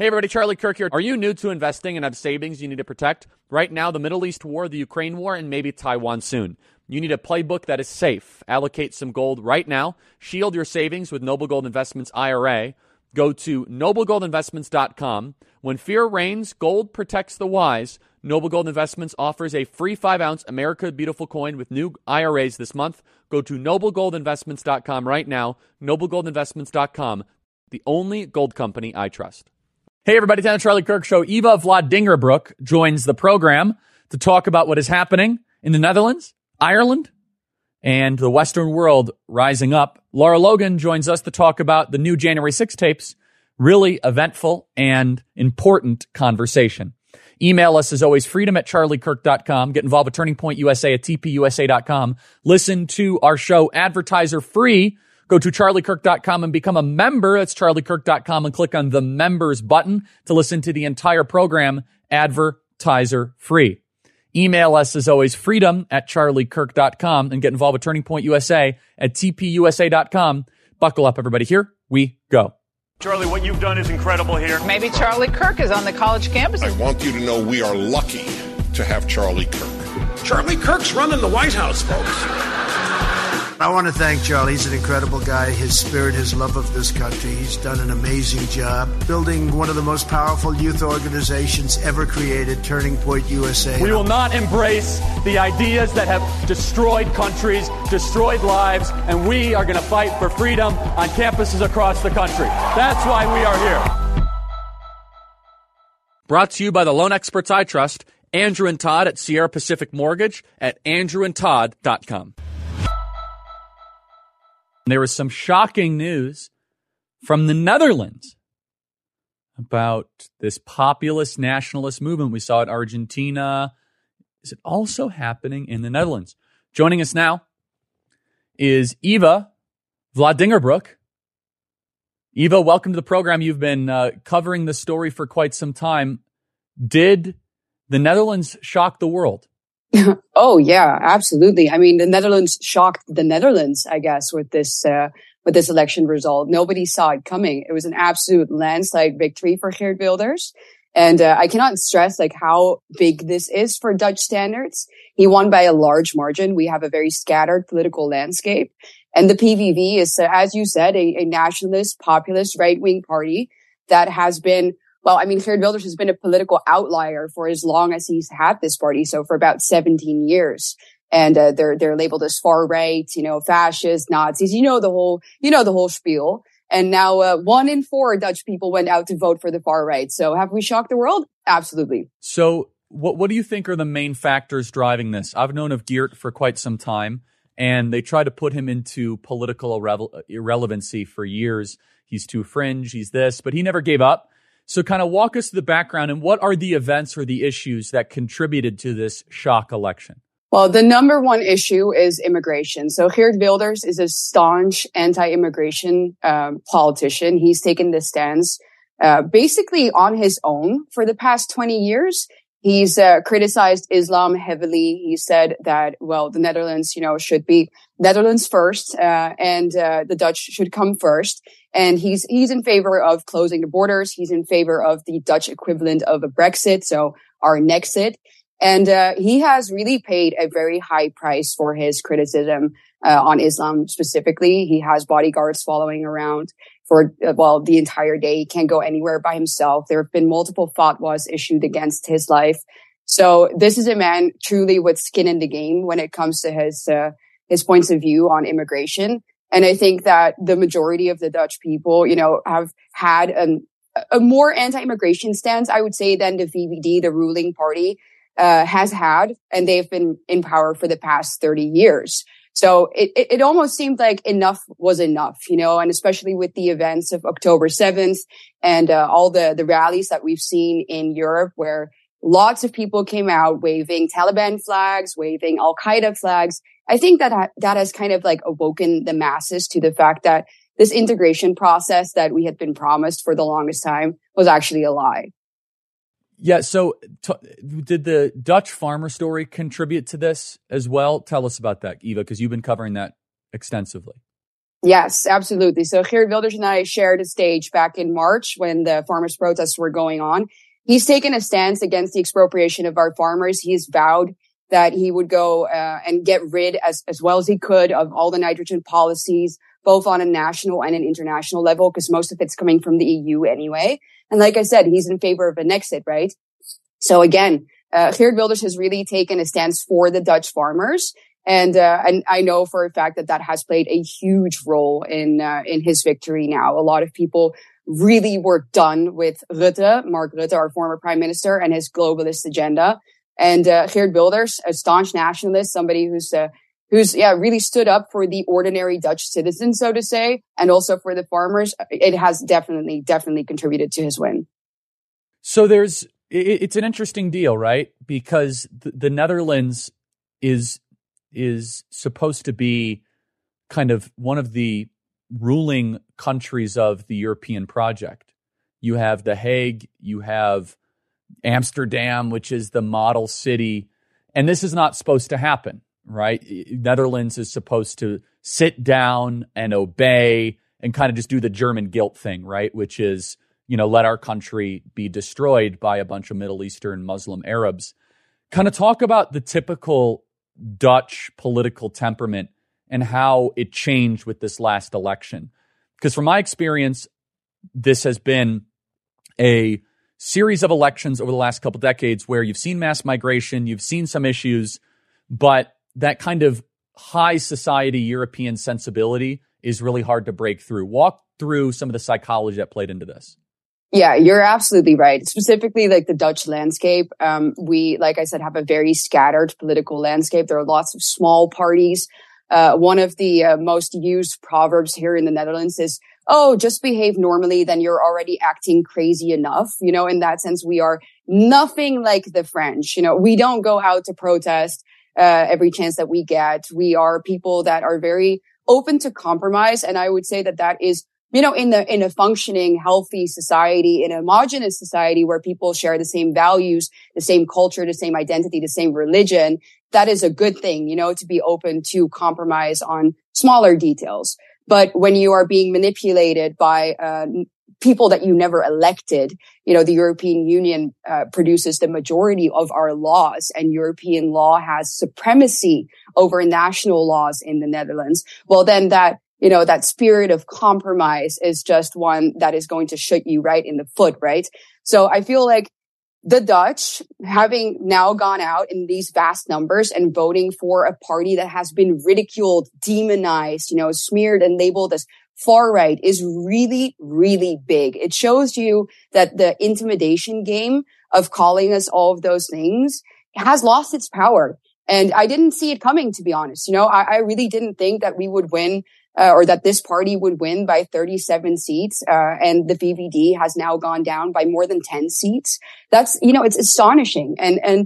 Hey everybody, Charlie Kirk here. Are you new to investing and have savings you need to protect? Right now, the Middle East war, the Ukraine war, and maybe Taiwan soon. You need a playbook that is safe. Allocate some gold right now. Shield your savings with Noble Gold Investments IRA. Go to noblegoldinvestments.com. When fear reigns, gold protects the wise. Noble Gold Investments offers a free 5-ounce America Beautiful coin with new IRAs this month. Go to noblegoldinvestments.com right now. noblegoldinvestments.com, the only gold company I trust. Hey everybody, it's the Charlie Kirk Show. Eva Vlaardingerbroek joins the program to talk about what is happening in the Netherlands, Ireland, and the Western world rising up. Lara Logan joins us to talk about the new January 6 tapes. Really eventful and important conversation. Email us as always, freedom@charliekirk.com. Get involved with Turning Point USA at tpusa.com. Listen to our show advertiser free. Go to charliekirk.com and become a member. That's charliekirk.com and click on the members button to listen to the entire program advertiser free. Email us as always, freedom@charliekirk.com, and get involved with Turning Point USA at tpusa.com. Buckle up, everybody. Here we go. Charlie, what you've done is incredible here. Maybe Charlie Kirk is on the college campuses. I want you to know we are lucky to have Charlie Kirk. Charlie Kirk's running the White House, folks. I want to thank Charlie. He's an incredible guy. His spirit, his love of this country. He's done an amazing job building one of the most powerful youth organizations ever created, Turning Point USA. We will not embrace the ideas that have destroyed countries, destroyed lives, and we are going to fight for freedom on campuses across the country. That's why we are here. Brought to you by the loan experts I trust, Andrew and Todd at Sierra Pacific Mortgage at andrewandtodd.com. There was some shocking news from the Netherlands about this populist nationalist movement we saw in Argentina. Is it also happening in the Netherlands? Joining us now is Eva Vlaardingerbroek. Eva, welcome to the program. You've been covering the story for quite some time. Did the Netherlands shock the world? Oh, yeah, absolutely. I mean, the Netherlands shocked the Netherlands, I guess, with this election result. Nobody saw it coming. It was an absolute landslide victory for Geert Wilders. And I cannot stress how big this is for Dutch standards. He won by a large margin. We have a very scattered political landscape. And the PVV is, as you said, a nationalist, populist, right-wing party that has been, well, I mean, Geert Wilders has been a political outlier for as long as he's had this party. So for about 17 years. And they're labeled as far right, fascists, Nazis, the whole spiel. And now 1 in 4 Dutch people went out to vote for the far right. So have we shocked the world? Absolutely. So what do you think are the main factors driving this? I've known of Geert for quite some time, and they try to put him into political irrelevancy for years. He's too fringe, he's this, but he never gave up. So kind of walk us through the background and what are the events or the issues that contributed to this shock election? Well, the number one issue is immigration. So Geert Wilders is a staunch anti-immigration politician. He's taken this stance basically on his own for the past 20 years. He's criticized Islam heavily. He said that, well, the Netherlands, should be Netherlands first, and the Dutch should come first. And he's in favor of closing the borders. He's in favor of the Dutch equivalent of a Brexit, so our Nexit. And he has really paid a very high price for his criticism on Islam specifically. He has bodyguards following around for, the entire day. He can't go anywhere by himself. There have been multiple fatwas issued against his life. So this is a man truly with skin in the game when it comes to his points of view on immigration. And I think that the majority of the Dutch people, have had a more anti-immigration stance, I would say, than the VVD, the ruling party, has had, and they've been in power for the past 30 years. So it almost seemed like enough was enough, and especially with the events of October 7th and all the rallies that we've seen in Europe where lots of people came out waving Taliban flags, waving Al-Qaeda flags. I think that has kind of awoken the masses to the fact that this integration process that we had been promised for the longest time was actually a lie. Yeah, so did the Dutch farmer story contribute to this as well? Tell us about that, Eva, because you've been covering that extensively. Yes, absolutely. So Geert Wilders and I shared a stage back in March when the farmers' protests were going on. He's taken a stance against the expropriation of our farmers. He's vowed that he would go and get rid as well as he could of all the nitrogen policies, both on a national and an international level, because most of it's coming from the EU anyway. And like I said, he's in favor of an exit, right? So again, Geert Wilders has really taken a stance for the Dutch farmers. And I know for a fact that has played a huge role in his victory now. A lot of people really were done with Rutte, Mark Rutte, our former prime minister, and his globalist agenda. And Geert Wilders, a staunch nationalist, somebody who's really stood up for the ordinary Dutch citizen, so to say, and also for the farmers. It has definitely contributed to his win. So it's an interesting deal, right? Because the Netherlands is supposed to be kind of one of the ruling countries of the European project. You have The Hague, you have Amsterdam, which is the model city, and this is not supposed to happen, right? Netherlands is supposed to sit down and obey and kind of just do the German guilt thing, right? Which is, let our country be destroyed by a bunch of Middle Eastern Muslim Arabs. Kind of talk about the typical Dutch political temperament and how it changed with this last election. Because from my experience, this has been a series of elections over the last couple decades where you've seen mass migration, you've seen some issues, but that kind of high society European sensibility is really hard to break through. Walk through some of the psychology that played into this. Yeah, you're absolutely right. Specifically, like the Dutch landscape, we, like I said, have a very scattered political landscape. There are lots of small parties. One of the most used proverbs here in the Netherlands is, "Oh, just behave normally, then you're already acting crazy enough." In that sense, we are nothing like the French. We don't go out to protest every chance that we get. We are people that are very open to compromise, and I would say that is, in a functioning, healthy society, in a homogenous society where people share the same values, the same culture, the same identity, the same religion, that is a good thing, to be open to compromise on smaller details. But when you are being manipulated by people that you never elected, the European Union produces the majority of our laws, and European law has supremacy over national laws in the Netherlands. Well, then that spirit of compromise is just one that is going to shoot you right in the foot, right? So I feel like the Dutch, having now gone out in these vast numbers and voting for a party that has been ridiculed, demonized, smeared and labeled as far right, is really, really big. It shows you that the intimidation game of calling us all of those things has lost its power. And I didn't see it coming, to be honest. I really didn't think that we would win or that this party would win by 37 seats. And the VVD has now gone down by more than 10 seats. That's, it's astonishing. And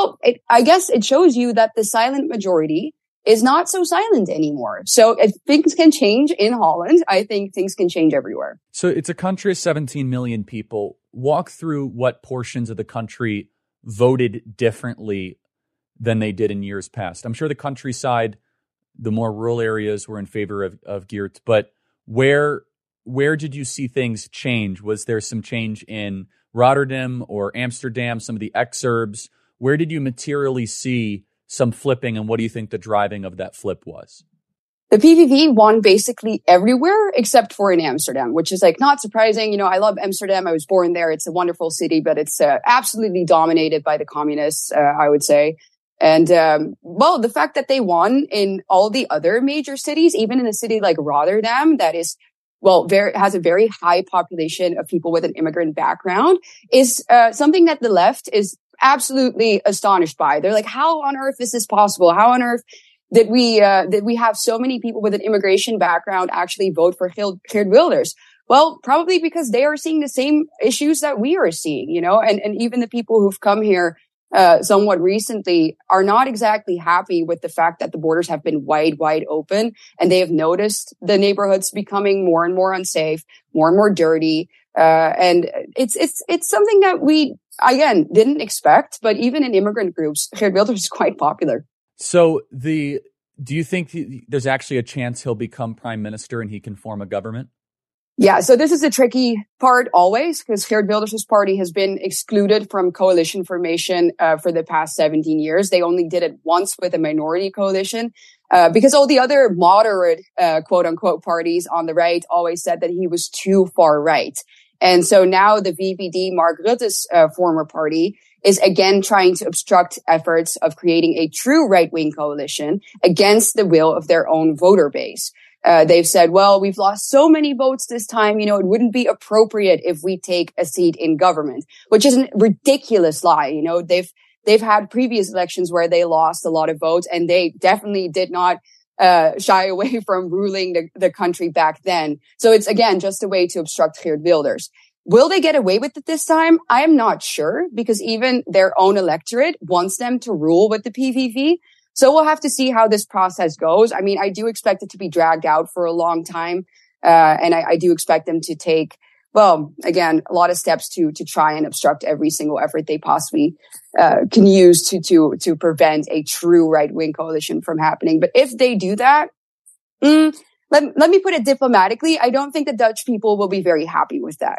I guess it shows you that the silent majority is not so silent anymore. So if things can change in Holland, I think things can change everywhere. So it's a country of 17 million people. Walk through what portions of the country voted differently than they did in years past. I'm sure the countryside, the more rural areas were in favor of Geert, but where did you see things change? Was there some change in Rotterdam or Amsterdam, some of the exurbs? Where did you materially see some flipping, and what do you think the driving of that flip was? The PVV won basically everywhere except for in Amsterdam, which is not surprising. I love Amsterdam. I was born there. It's a wonderful city, but it's absolutely dominated by the communists, I would say. And, the fact that they won in all the other major cities, even in a city like Rotterdam, that is, has a very high population of people with an immigrant background, is, something that the left is absolutely astonished by. They're like, how on earth is this possible? How on earth did we have so many people with an immigration background actually vote for Geert Wilders? Well, probably because they are seeing the same issues that we are seeing, and even the people who've come here somewhat recently are not exactly happy with the fact that the borders have been wide open, and they have noticed the neighborhoods becoming more and more unsafe, more and more dirty. And it's something that we, again, didn't expect, but even in immigrant groups, Geert Wilders is quite popular. So the do you think there's actually a chance he'll become prime minister and he can form a government? Yeah, so this is a tricky part always, because Geert Wilders' party has been excluded from coalition formation for the past 17 years. They only did it once with a minority coalition because all the other moderate, quote unquote, parties on the right always said that he was too far right. And so now the VVD, Mark Rutte's former party, is again trying to obstruct efforts of creating a true right-wing coalition against the will of their own voter base. They've said, well, we've lost so many votes this time, it wouldn't be appropriate if we take a seat in government, which is a ridiculous lie. They've had previous elections where they lost a lot of votes, and they definitely did not shy away from ruling the country back then. So it's, again, just a way to obstruct Geert Wilders. Will they get away with it this time? I am not sure, because even their own electorate wants them to rule with the PVV. So we'll have to see how this process goes. I mean, I do expect it to be dragged out for a long time. And I do expect them to take, well, again, a lot of steps to try and obstruct every single effort they possibly can use to prevent a true right-wing coalition from happening. But if they do that, let me put it diplomatically, I don't think the Dutch people will be very happy with that.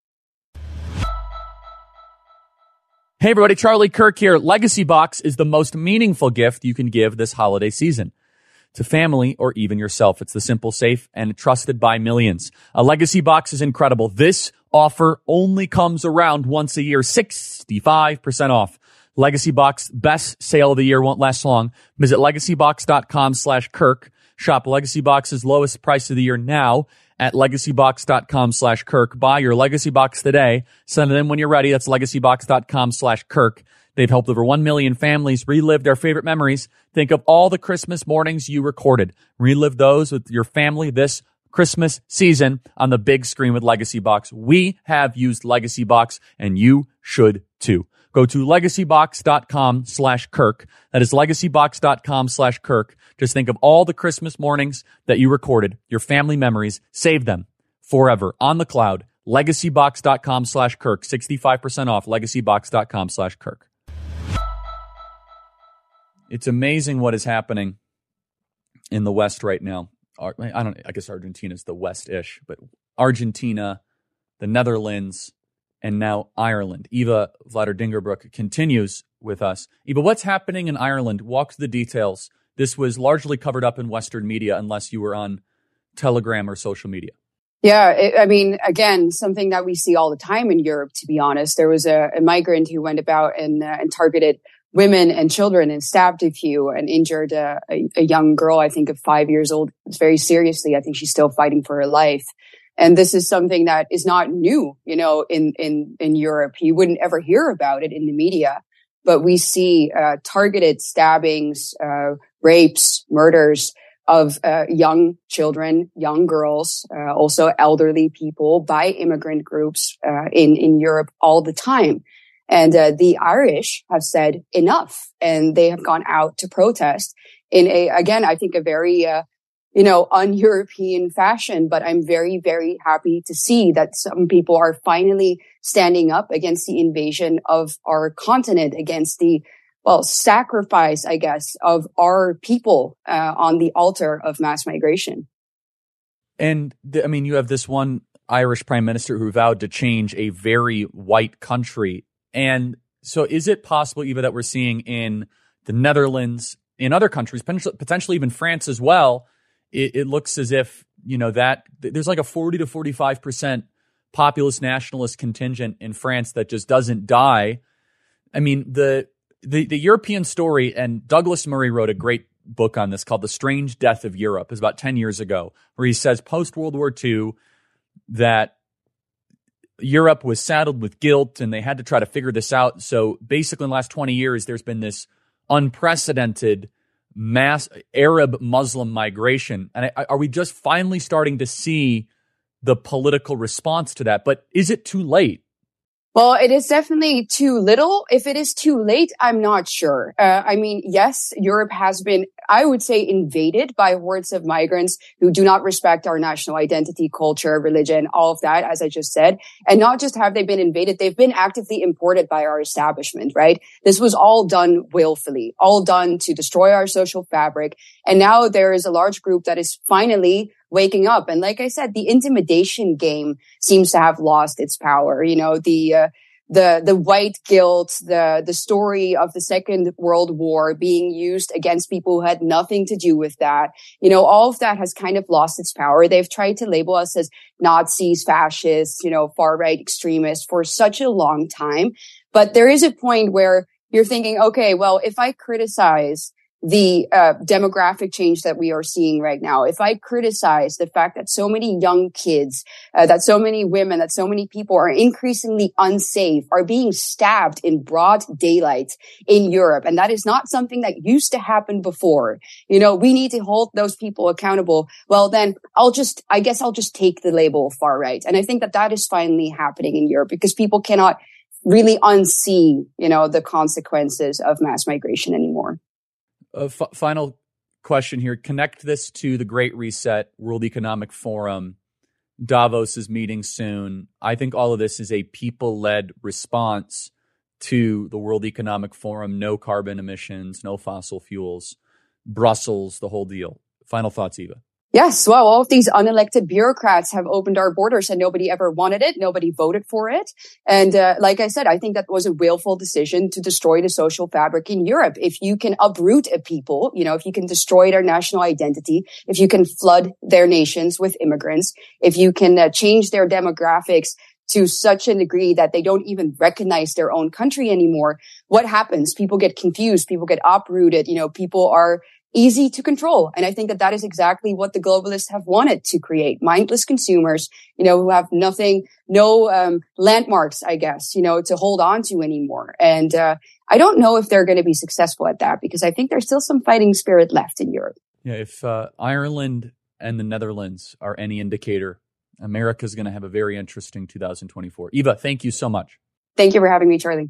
Hey everybody, Charlie Kirk here. Legacy Box is the most meaningful gift you can give this holiday season to family or even yourself. It's the simple, safe, and trusted by millions. A Legacy Box is incredible. This offer only comes around once a year, 65% off. Legacy Box, best sale of the year, won't last long. Visit legacybox.com/Kirk. Shop Legacy Box's lowest price of the year now at legacybox.com/Kirk. Buy your Legacy Box today. Send it in when you're ready. That's legacybox.com/Kirk. They've helped over 1 million families relive their favorite memories. Think of all the Christmas mornings you recorded. Relive those with your family this Christmas season on the big screen with Legacy Box. We have used Legacy Box, and you should too. Go to legacybox.com/Kirk. That is legacybox.com/Kirk. Just think of all the Christmas mornings that you recorded, your family memories. Save them forever on the cloud. Legacybox.com/Kirk. 65% off. Legacybox.com/Kirk. It's amazing what is happening in the West right now. I guess Argentina's the West-ish, but Argentina, the Netherlands, and now Ireland. Eva Vlaardingerbroek continues with us. Eva, what's happening in Ireland? Walk through the details. This was largely covered up in Western media unless you were on Telegram or social media. Yeah, again, something that we see all the time in Europe, to be honest. There was a migrant who went about and targeted women and children and stabbed a few and injured a young girl, I think of 5 years old, very seriously. I think she's still fighting for her life. And this is something that is not new, in Europe. You wouldn't ever hear about it in the media, but we see targeted stabbings, rapes, murders of young children, young girls, also elderly people by immigrant groups in Europe all the time. And the Irish have said enough, and they have gone out to protest in I think a very un-European fashion. But I'm very, very happy to see that some people are finally standing up against the invasion of our continent, against the sacrifice, I guess, of our people on the altar of mass migration. And you have this one Irish prime minister who vowed to change a very white country. And so is it possible, Eva, that we're seeing in the Netherlands, in other countries, potentially even France as well, it looks as if, that there's like a 40 to 45% populist nationalist contingent in France that just doesn't die. I mean, the European story, and Douglas Murray wrote a great book on this called The Strange Death of Europe. It was about 10 years ago, where he says post-World War II that Europe was saddled with guilt and they had to try to figure this out. So basically in the last 20 years, there's been this unprecedented mass Arab Muslim migration. And are we just finally starting to see the political response to that? But is it too late? Well, it is definitely too little. If it is too late, I'm not sure. I mean, yes, Europe has been, I would say, invaded by hordes of migrants who do not respect our national identity, culture, religion, all of that, as I just said. And not just have they been invaded, they've been actively imported by our establishment, right? This was all done willfully, all done to destroy our social fabric. And now there is a large group that is finally waking up. And like I said, the intimidation game seems to have lost its power. You know, the white guilt, the story of the Second World War being used against people who had nothing to do with that. You know, all of that has kind of lost its power. They've tried to label us as Nazis, fascists, you know, far right extremists for such a long time. But there is a point where you're thinking, okay, well, if I criticize the demographic change that we are seeing right now, if I criticize the fact that so many young kids, that so many women, that so many people are increasingly unsafe, are being stabbed in broad daylight in Europe, and that is not something that used to happen before, you know, we need to hold those people accountable. Well, then I guess I'll just take the label far right. And I think that is finally happening in Europe because people cannot really unsee, you know, the consequences of mass migration anymore. Final question here. Connect this to the Great Reset, World Economic Forum. Davos is meeting soon. I think all of this is a people-led response to the World Economic Forum. No carbon emissions, no fossil fuels. Brussels, the whole deal. Final thoughts, Eva. Yes, well, all of these unelected bureaucrats have opened our borders and nobody ever wanted it. Nobody voted for it. And like I said, I think that was a willful decision to destroy the social fabric in Europe. If you can uproot a people, you know, if you can destroy their national identity, if you can flood their nations with immigrants, if you can change their demographics to such a degree that they don't even recognize their own country anymore, what happens? People get confused. People get uprooted. You know, people are easy to control. And I think that is exactly what the globalists have wanted to create. Mindless consumers, you know, who have no landmarks, I guess, you know, to hold on to anymore. And I don't know if they're going to be successful at that because I think there's still some fighting spirit left in Europe. Yeah, if Ireland and the Netherlands are any indicator, America's going to have a very interesting 2024. Eva, thank you so much. Thank you for having me, Charlie.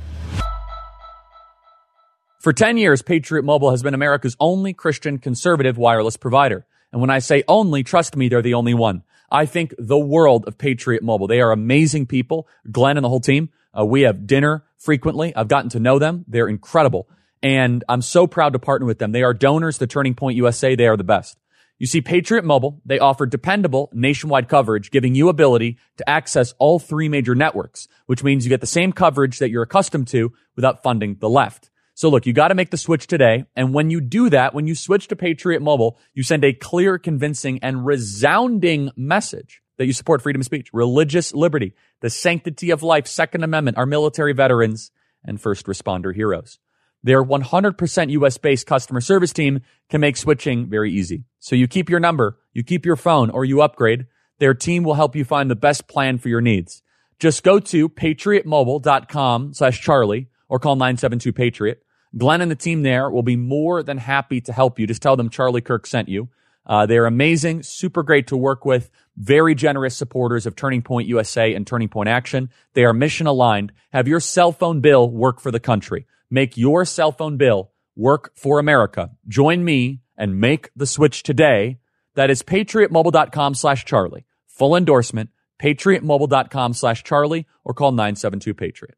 For 10 years, Patriot Mobile has been America's only Christian conservative wireless provider. And when I say only, trust me, they're the only one. I think the world of Patriot Mobile. They are amazing people. Glenn and the whole team. We have dinner frequently. I've gotten to know them. They're incredible. And I'm so proud to partner with them. They are donors to Turning Point USA. They are the best. You see, Patriot Mobile, they offer dependable nationwide coverage, giving you ability to access all three major networks, which means you get the same coverage that you're accustomed to without funding the left. So look, you got to make the switch today. And when you do that, when you switch to Patriot Mobile, you send a clear, convincing, and resounding message that you support freedom of speech, religious liberty, the sanctity of life, Second Amendment, our military veterans, and first responder heroes. Their 100% U.S.-based customer service team can make switching very easy. So you keep your number, you keep your phone, or you upgrade. Their team will help you find the best plan for your needs. Just go to patriotmobile.com/Charlie or call 972-PATRIOT. Glenn and the team there will be more than happy to help you. Just tell them Charlie Kirk sent you. They're amazing, super great to work with, very generous supporters of Turning Point USA and Turning Point Action. They are mission aligned. Have your cell phone bill work for the country. Make your cell phone bill work for America. Join me and make the switch today. That is patriotmobile.com/Charlie. Full endorsement, patriotmobile.com/Charlie or call 972-PATRIOT.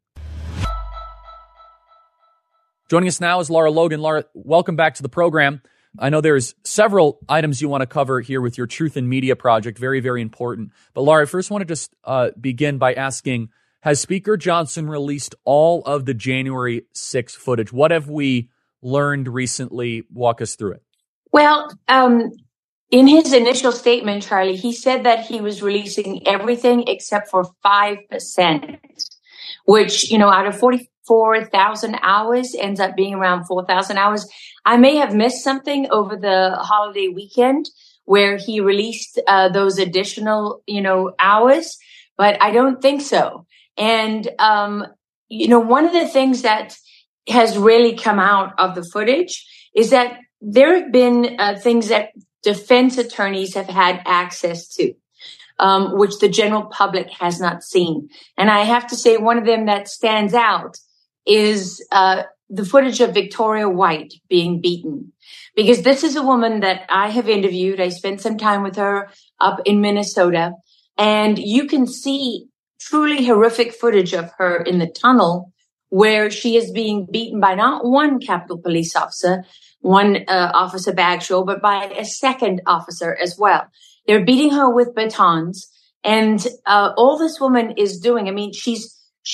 Joining us now is Lara Logan. Lara, welcome back to the program. I know there's several items you want to cover here with your Truth in Media project. Very, very important. But Lara, I first want to just begin by asking, has Speaker Johnson released all of the January 6th footage? What have we learned recently? Walk us through it. Well, in his initial statement, Charlie, he said that he was releasing everything except for 5%, which, you know, out of 44,000 hours ends up being around 4,000 hours. I may have missed something over the holiday weekend where he released those additional, you know, hours, but I don't think so. And, you know, one of the things that has really come out of the footage is that there have been things that defense attorneys have had access to. which the general public has not seen. And I have to say one of them that stands out is the footage of Victoria White being beaten. Because this is a woman that I have interviewed. I spent some time with her up in Minnesota. And you can see truly horrific footage of her in the tunnel where she is being beaten by not one Capitol Police officer, one Officer Bagshaw, but by a second officer as well. They're beating her with batons. And all this woman is doing, I mean, she's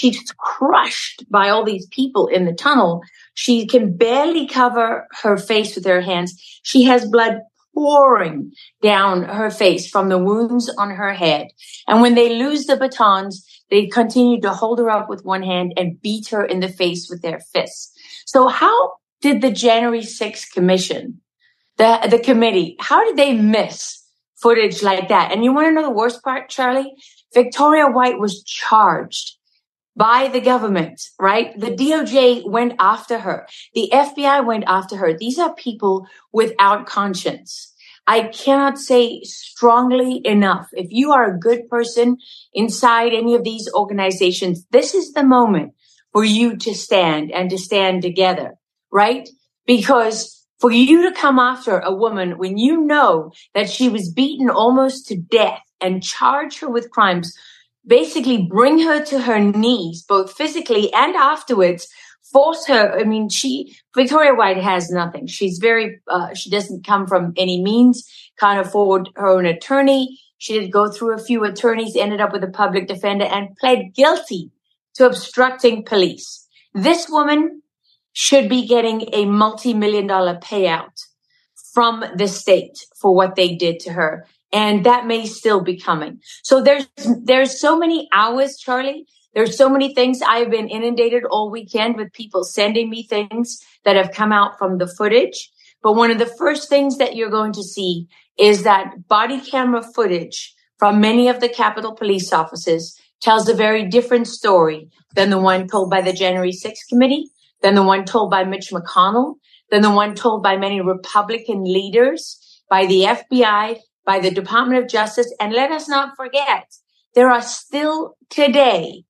crushed by all these people in the tunnel. She can barely cover her face with her hands. She has blood pouring down her face from the wounds on her head. And when they lose the batons, they continue to hold her up with one hand and beat her in the face with their fists. So how did the January 6th Commission, the committee, how did they miss footage like that? And you want to know the worst part, Charlie? Victoria White was charged by the government, right? The DOJ went after her. The FBI went after her. These are people without conscience. I cannot say strongly enough. If you are a good person inside any of these organizations, this is the moment for you to stand and to stand together, right? Because for you to come after a woman when you know that she was beaten almost to death and charge her with crimes, basically bring her to her knees, both physically and afterwards, force her. I mean, Victoria White has nothing. She's she doesn't come from any means, can't afford her own attorney. She did go through a few attorneys, ended up with a public defender and pled guilty to obstructing police. This woman should be getting a multi-million-dollar payout from the state for what they did to her. And that may still be coming. So there's so many hours, Charlie. There's so many things. I've been inundated all weekend with people sending me things that have come out from the footage. But one of the first things that you're going to see is that body camera footage from many of the Capitol Police officers tells a very different story than the one told by the January 6th committee, than the one told by Mitch McConnell, than the one told by many Republican leaders, by the FBI, by the Department of Justice. And let us not forget, there are still today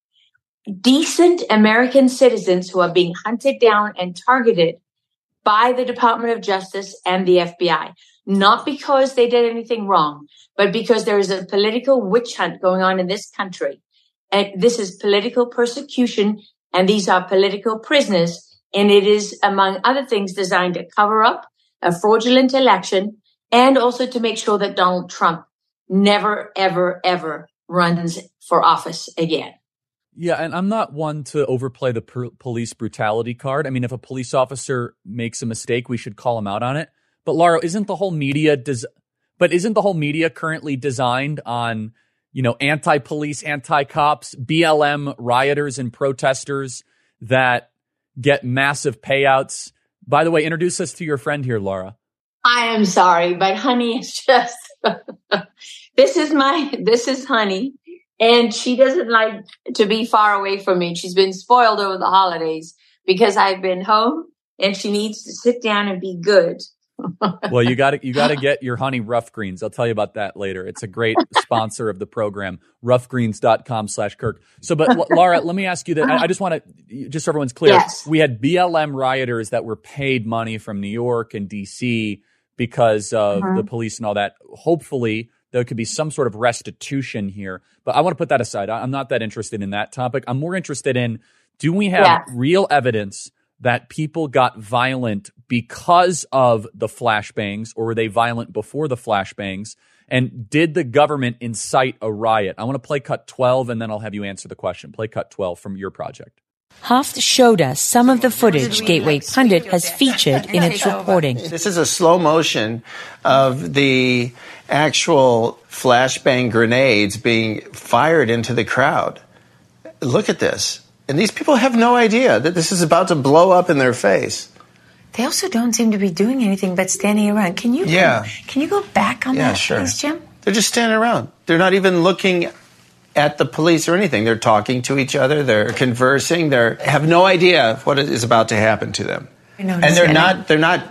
decent American citizens who are being hunted down and targeted by the Department of Justice and the FBI, not because they did anything wrong, but because there is a political witch hunt going on in this country. And this is political persecution, and these are political prisoners. And it is, among other things, designed to cover up a fraudulent election and also to make sure that Donald Trump never, ever, ever runs for office again. Yeah, and I'm not one to overplay the police brutality card. I mean, if a police officer makes a mistake, we should call him out on it. But Laura, isn't the whole media currently designed on, anti-police, anti-cops, BLM rioters and protesters that get massive payouts? By the way, introduce us to your friend here, Laura. I am sorry, but honey is just, this is honey. And she doesn't like to be far away from me. She's been spoiled over the holidays because I've been home and she needs to sit down and be good. Well, you got to get your honey Rough Greens. I'll tell you about that later. It's a great sponsor of the program, roughgreens.com/Kirk. So, but Laura, let me ask you that. I just want to, just so everyone's clear. Yes. We had BLM rioters that were paid money from New York and DC because of the police and all that. Hopefully there could be some sort of restitution here, but I want to put that aside. I'm not that interested in that topic. I'm more interested in, do we have real evidence that people got violent because of the flashbangs, or were they violent before the flashbangs? And did the government incite a riot? I want to play cut 12, and then I'll have you answer the question. Play cut 12 from your project. Hoft showed us some of the footage Gateway Pundit has featured in its reporting. This is a slow motion of the actual flashbang grenades being fired into the crowd. Look at this. And these people have no idea that this is about to blow up in their face. They also don't seem to be doing anything but standing around. Can you go back on that, please, Jim? They're just standing around. They're not even looking at the police or anything. They're talking to each other. They're conversing. They have no idea what is about to happen to them. And they're not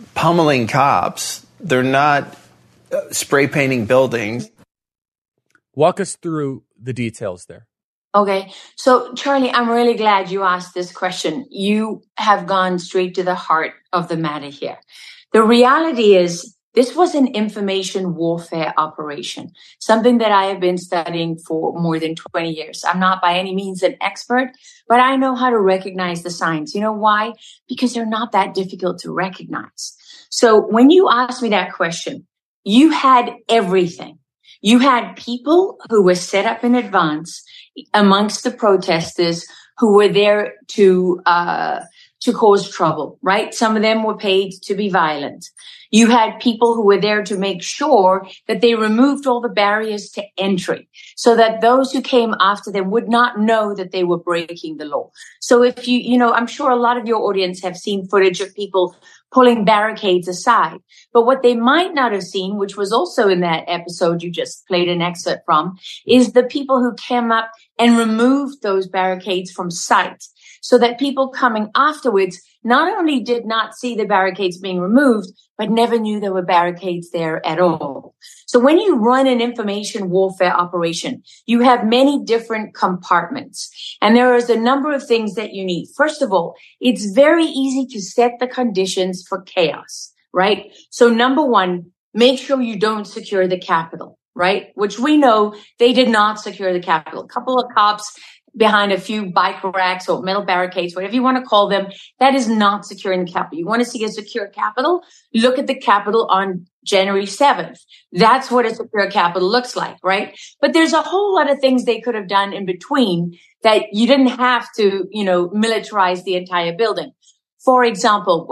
pummeling cops. They're not spray painting buildings. Walk us through the details there. Okay. So, Charlie, I'm really glad you asked this question. You have gone straight to the heart of the matter here. The reality is this was an information warfare operation, something that I have been studying for more than 20 years. I'm not by any means an expert, but I know how to recognize the signs. You know why? Because they're not that difficult to recognize. So when you asked me that question, you had everything. You had people who were set up in advance amongst the protesters who were there to cause trouble, right? Some of them were paid to be violent. You had people who were there to make sure that they removed all the barriers to entry so that those who came after them would not know that they were breaking the law. So if I'm sure a lot of your audience have seen footage of people pulling barricades aside. But what they might not have seen, which was also in that episode you just played an excerpt from, is the people who came up and removed those barricades from sight so that people coming afterwards not only did not see the barricades being removed, but never knew there were barricades there at all. So when you run an information warfare operation, you have many different compartments. And there is a number of things that you need. First of all, it's very easy to set the conditions for chaos, right? So number one, make sure you don't secure the Capitol, right? Which we know they did not secure the Capitol. A couple of cops behind a few bike racks or metal barricades, whatever you want to call them, that is not securing the Capitol. You want to see a secure Capitol? Look at the Capitol on January 7th. That's what a secure Capitol looks like, right? But there's a whole lot of things they could have done in between that you didn't have to, militarize the entire building. For example,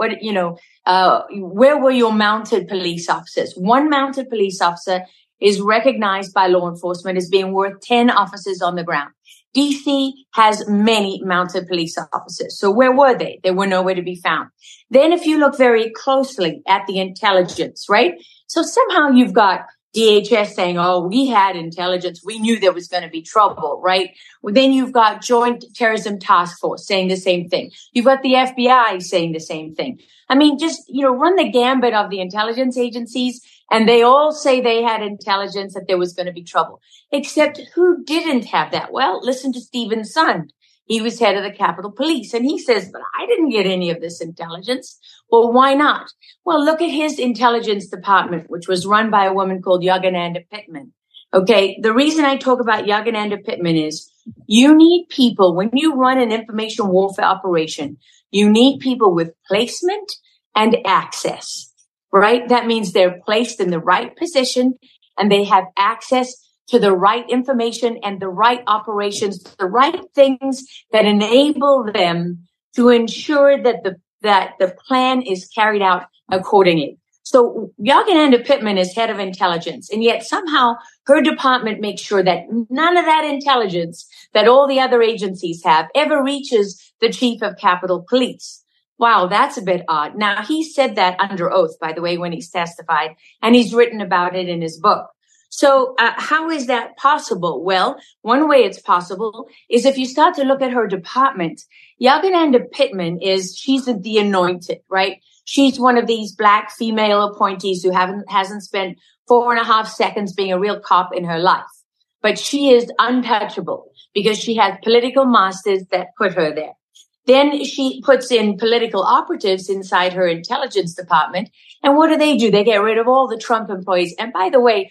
where were your mounted police officers? One mounted police officer is recognized by law enforcement as being worth 10 officers on the ground. DC has many mounted police officers. So where were they? They were nowhere to be found. Then if you look very closely at the intelligence, right? So somehow you've got DHS saying, oh, we had intelligence. We knew there was going to be trouble, right? Well, then you've got Joint Terrorism Task Force saying the same thing. You've got the FBI saying the same thing. I mean, just, run the gambit of the intelligence agencies, and they all say they had intelligence that there was going to be trouble. Except who didn't have that? Well, listen to Stephen Sund. He was head of the Capitol Police, and he says, but I didn't get any of this intelligence. Well, why not? Well, look at his intelligence department, which was run by a woman called Yogananda Pittman. Okay, the reason I talk about Yogananda Pittman is you need people, when you run an information warfare operation, you need people with placement and access, right? That means they're placed in the right position and they have access to the right information and the right operations, the right things that enable them to ensure that the plan is carried out accordingly. So Yogananda Pittman is head of intelligence, and yet somehow her department makes sure that none of that intelligence that all the other agencies have ever reaches the chief of Capitol Police. Wow, that's a bit odd. Now, he said that under oath, by the way, when he's testified, and he's written about it in his book. So how is that possible? Well, one way it's possible is if you start to look at her department. Yogananda Pittman she's the anointed, right? She's one of these black female appointees who hasn't spent 4.5 seconds being a real cop in her life. But she is untouchable because she has political masters that put her there. Then she puts in political operatives inside her intelligence department. And what do? They get rid of all the Trump employees. And by the way,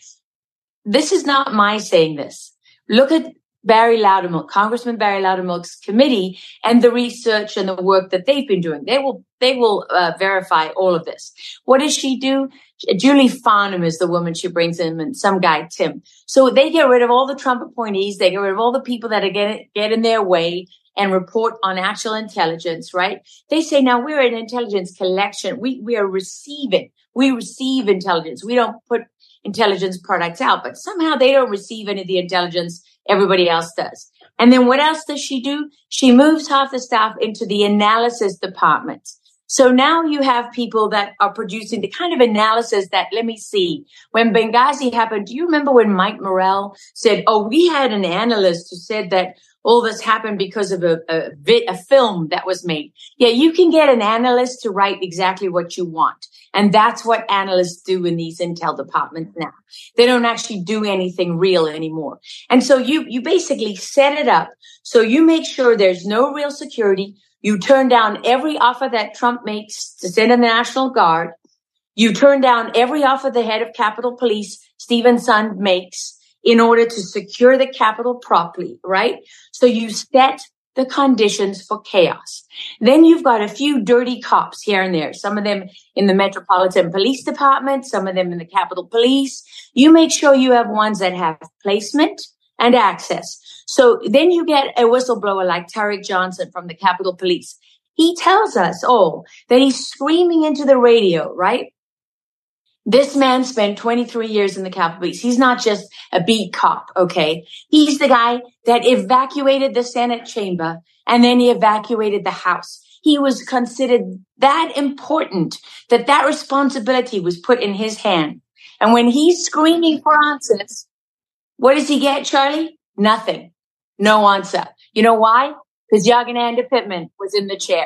this is not my saying this. Look at Barry Loudermilk, Congressman Barry Loudermilk's committee and the research and the work that they've been doing. They will verify all of this. What does she do? Julie Farnham is the woman she brings in, and some guy, Tim. So they get rid of all the Trump appointees. They get rid of all the people that get in their way and report on actual intelligence, right? They say, now we're an intelligence collection. We are receiving. We receive intelligence. We don't put intelligence products out, but somehow they don't receive any of the intelligence everybody else does. And then what else does she do? She moves half the staff into the analysis department. So now you have people that are producing the kind of analysis that, let me see, when Benghazi happened, do you remember when Mike Morell said, oh, we had an analyst who said that all this happened because of a film that was made. Yeah, you can get an analyst to write exactly what you want. And that's what analysts do in these intel departments now. They don't actually do anything real anymore. And so you basically set it up so you make sure there's no real security. You turn down every offer that Trump makes to send in the National Guard. You turn down every offer the head of Capitol Police, Steven Sund, makes in order to secure the Capitol properly, right? So you set the conditions for chaos. Then you've got a few dirty cops here and there, some of them in the Metropolitan Police Department, some of them in the Capitol Police. You make sure you have ones that have placement and access. So then you get a whistleblower like Tarek Johnson from the Capitol Police. He tells us all that he's screaming into the radio, right? This man spent 23 years in the Capitol Police. He's not just a beat cop, okay? He's the guy that evacuated the Senate chamber and then he evacuated the House. He was considered that important that that responsibility was put in his hand. And when he's screaming for answers, what does he get, Charlie? Nothing. No answer. You know why? Because Yagananda Pittman was in the chair.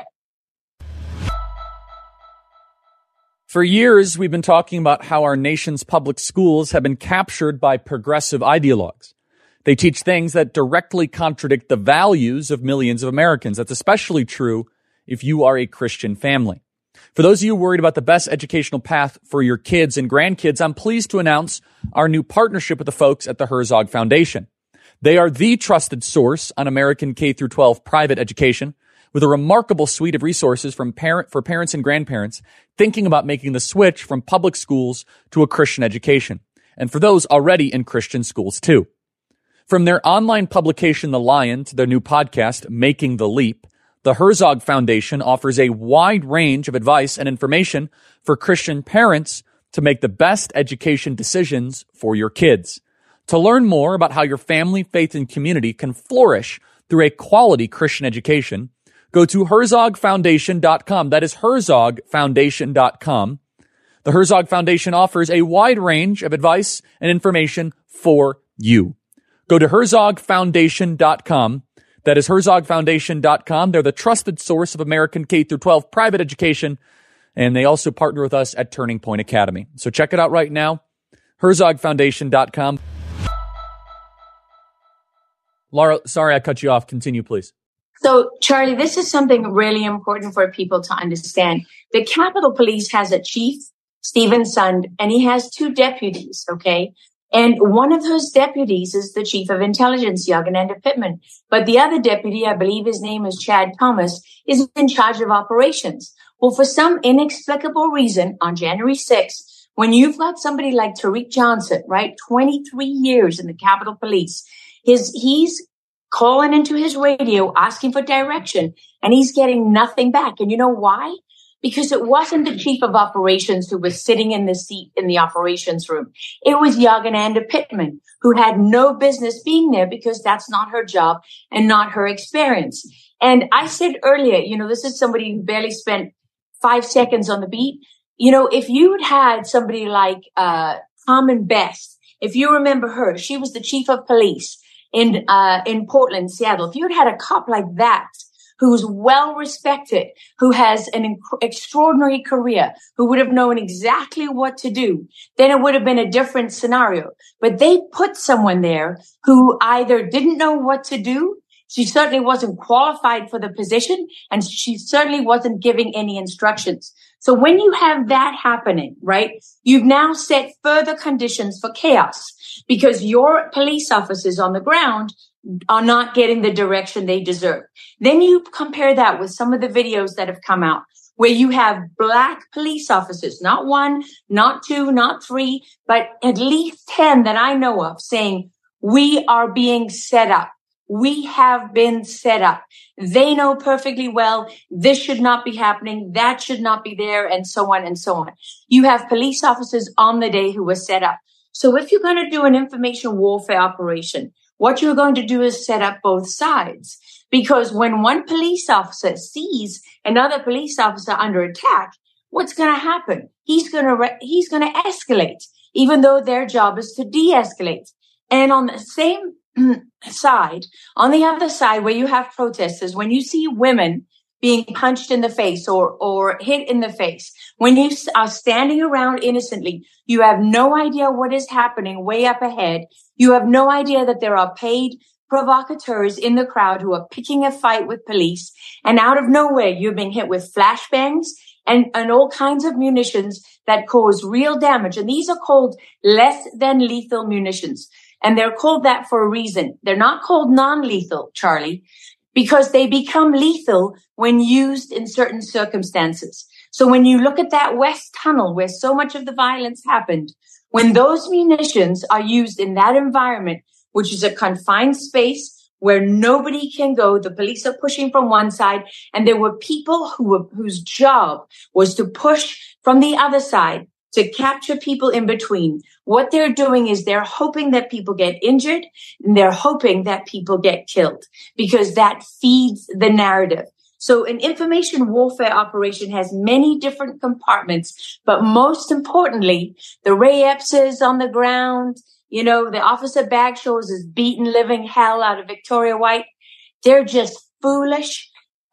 For years, we've been talking about how our nation's public schools have been captured by progressive ideologues. They teach things that directly contradict the values of millions of Americans. That's especially true if you are a Christian family. For those of you worried about the best educational path for your kids and grandkids, I'm pleased to announce our new partnership with the folks at the Herzog Foundation. They are the trusted source on American K-12 private education, with a remarkable suite of resources for parents and grandparents thinking about making the switch from public schools to a Christian education, and for those already in Christian schools too. From their online publication, The Lion, to their new podcast, Making the Leap, the Herzog Foundation offers a wide range of advice and information for Christian parents to make the best education decisions for your kids. To learn more about how your family, faith, and community can flourish through a quality Christian education, go to herzogfoundation.com. That is herzogfoundation.com. The Herzog Foundation offers a wide range of advice and information for you. Go to herzogfoundation.com. That is herzogfoundation.com. They're the trusted source of American K-12 private education, and they also partner with us at Turning Point Academy. So check it out right now, herzogfoundation.com. Laura, sorry I cut you off. Continue, please. So, Charlie, this is something really important for people to understand. The Capitol Police has a chief, Steven Sund, and he has two deputies, okay? And one of those deputies is the chief of intelligence, Yagananda Pittman. But the other deputy, I believe his name is Chad Thomas, is in charge of operations. Well, for some inexplicable reason, on January 6th, when you've got somebody like Tarek Johnson, right, 23 years in the Capitol Police, he's calling into his radio, asking for direction, and he's getting nothing back. And you know why? Because it wasn't the chief of operations who was sitting in the seat in the operations room. It was Yagananda Pittman, who had no business being there because that's not her job and not her experience. And I said earlier, this is somebody who barely spent 5 seconds on the beat. If you'd had somebody like Carmen Best, if you remember her, she was the chief of police in Portland, Seattle. If you'd had a cop like that, who's well respected, who has an extraordinary career, who would have known exactly what to do, then it would have been a different scenario. But they put someone there who either didn't know what to do, she certainly wasn't qualified for the position, and she certainly wasn't giving any instructions. So when you have that happening, right, you've now set further conditions for chaos because your police officers on the ground are not getting the direction they deserve. Then you compare that with some of the videos that have come out where you have black police officers, not one, not two, not three, but at least 10 that I know of saying, we are being set up. We have been set up. They know perfectly well this should not be happening, that should not be there, and so on and so on. You have police officers on the day who were set up. So if you're going to do an information warfare operation, what you're going to do is set up both sides. Because when one police officer sees another police officer under attack, what's going to happen? He's going to escalate, even though their job is to de-escalate. And on the same side, on the other side where you have protesters, when you see women being punched in the face or hit in the face, when you are standing around innocently, you have no idea what is happening way up ahead. You have no idea that there are paid provocateurs in the crowd who are picking a fight with police. And out of nowhere, you're being hit with flashbangs and all kinds of munitions that cause real damage. And these are called less than lethal munitions. And they're called that for a reason. They're not called non-lethal, Charlie, because they become lethal when used in certain circumstances. So when you look at that West Tunnel where so much of the violence happened, when those munitions are used in that environment, which is a confined space where nobody can go, the police are pushing from one side, and there were people whose job was to push from the other side to capture people in between. What they're doing is they're hoping that people get injured, and they're hoping that people get killed, because that feeds the narrative. So an information warfare operation has many different compartments, but most importantly, the Ray Epps on the ground, you know, the Officer Bagshaws is beating living hell out of Victoria White. They're just foolish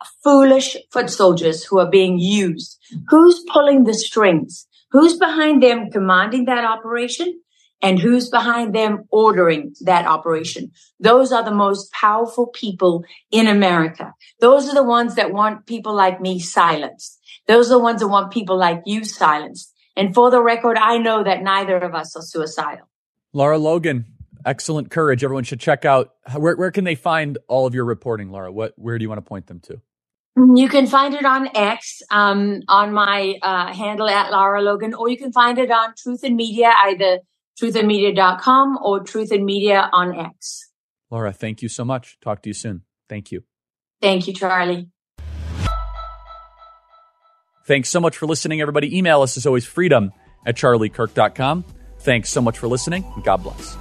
foot soldiers who are being used. Who's pulling the strings? Who's behind them commanding that operation? And who's behind them ordering that operation? Those are the most powerful people in America. Those are the ones that want people like me silenced. Those are the ones that want people like you silenced. And for the record, I know that neither of us are suicidal. Lara Logan, excellent courage. Everyone should check out. Where can they find all of your reporting, Lara? Where do you want to point them to? You can find it on X, on my handle at Lara Logan, or you can find it on Truth in Media, either truthinmedia.com or Truth in Media on X. Lara, thank you so much. Talk to you soon. Thank you. Thank you, Charlie. Thanks so much for listening, everybody. Email us as always, freedom@charliekirk.com. Thanks so much for listening, and God bless.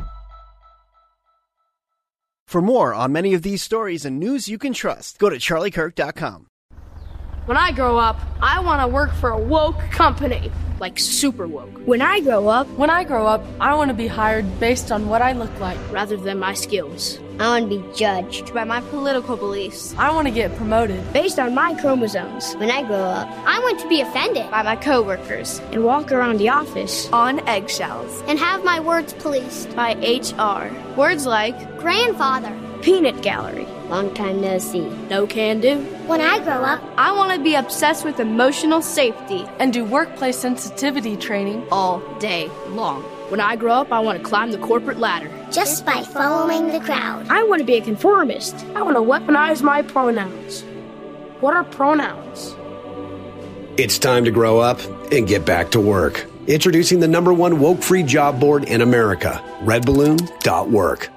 For more on many of these stories and news you can trust, go to charliekirk.com. When I grow up, I want to work for a woke company, like super woke. When I grow up, I want to be hired based on what I look like rather than my skills. I want to be judged by my political beliefs. I want to get promoted based on my chromosomes. When I grow up, I want to be offended by my coworkers and walk around the office on eggshells and have my words policed by HR. Words like grandfather, peanut gallery, long time no see, no can do. When I grow up, I want to be obsessed with emotional safety and do workplace sensitivity training all day long. When I grow up, I want to climb the corporate ladder just by following the crowd. I want to be a conformist. I want to weaponize my pronouns. What are pronouns? It's time to grow up and get back to work. Introducing the #1 woke-free job board in America, redballoon.work.